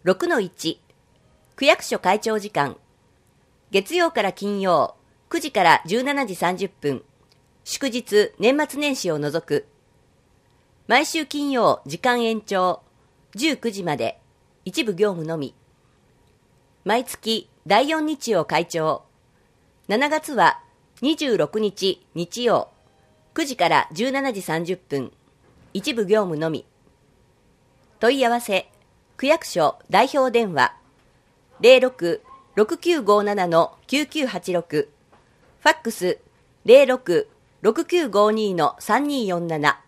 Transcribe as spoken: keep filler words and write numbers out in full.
ろくのいち 区役所会長時間月曜から金曜くじからじゅうしちじさんじゅっぷん祝日年末年始を除く毎週金曜時間延長じゅうくじまで一部業務のみ毎月だいよん日曜会長しちがつはにじゅうろくにち日曜くじからじゅうしちじさんじゅっぷん一部業務のみ問い合わせ区役所代表電話 ゼロろく ろくきゅうごなな きゅうきゅうはちろく ファックス ゼロろく ろくきゅうごに さんにーよんなな